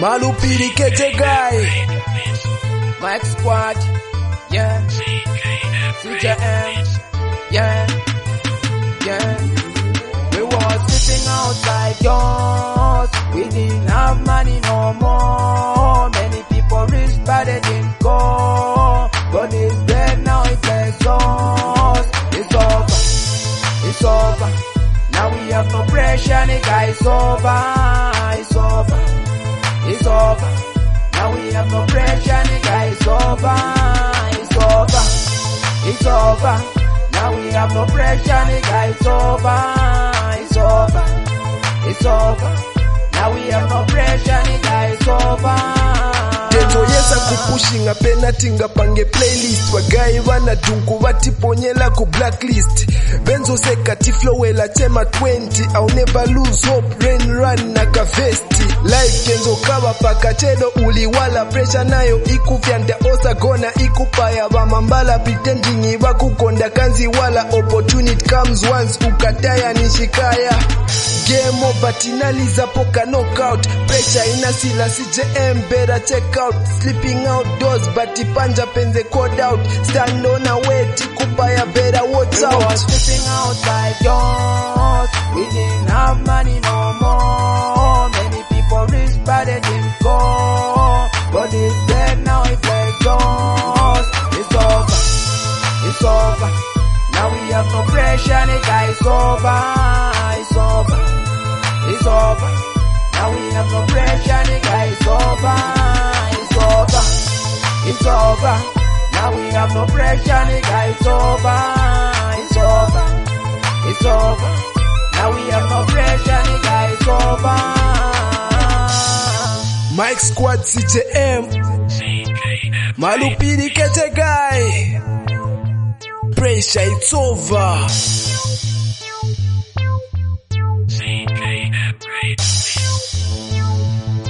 Malupiri Kete Guy, Mike Squad, yeah, CJM, yeah. We was sitting outside yours, we didn't have money no more. Many people rich but they didn't go. God is dead now, it bless us. It's over. Now we have no pressure, nigga, it's over. Now we have no pressure, nigga, it's over. Now we have no pressure, nigga, it's over. Now we have no pressure, nigga, it's over. Yesa kupushinga penalty ngapange playlist wagayi vanadunku vatiponyela ku blacklist benzo sekati flowela chema 20 I'll never lose hope rain run na kavesti life kenzo kava pakachelo uliwala pressure nayo ikufyanda osa gona ikupaya vamambala pretending ivakukonda kanzi wala opportunity comes once ukataya nishikaya game over tinaliza poka knockout pressure inasila CJM better check out sleeping outdoors but ipanja penze code out stand on a wait kupaya better watch out. We was sleeping outside yours, we didn't have money no more. Many people rich but they didn't go. God is dead now, it bless us. It's over. Now we have no pressure, nigga, it's over. Now we have no pressure, nigga, it's over. Now we have no pressure, nigga, it's over. Now we have no pressure, nigga, it's over. Mike Squad CJM, Malupiri Kete Guy, pressure it's over. CKM Radio.